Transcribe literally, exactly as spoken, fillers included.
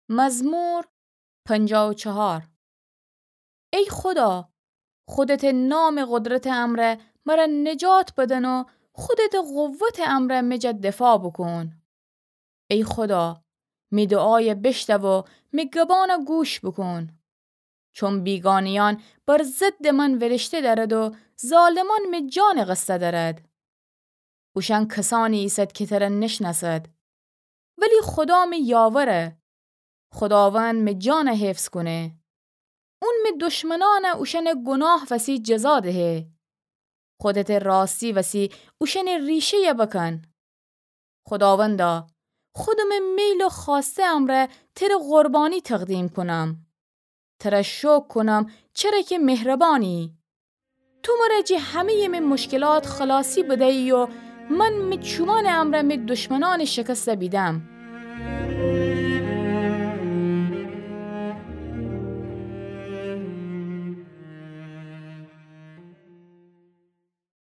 مزمور پنجاه و چهار. ای خدا، خودت نام قدرت امره مرا نجات بدن و خودت قوت امره مجد دفاع بکن. ای خدا، می دعای بشتو و می گبان گوش بکن. چون بیگانیان بر ضد من ورشته درد و ظالمان می جان قصه درد. اوشن کسانی ایست که تره نشناسد، ولی خدا می یاوره. خداوند می جان حفظ کنه. اون می دشمنان اوشن گناه وسی جزا دهه. خودت راستی وسی اوشن ریشه بکن. خداوندا، خودم میل و خواسته امره تر قربانی تقدیم کنم. تر شکر کنم چرا که مهربانی. تو مرجی همه من مشکلات خلاصی بده ای و من می چومان امره می دشمنان شکست بیدم.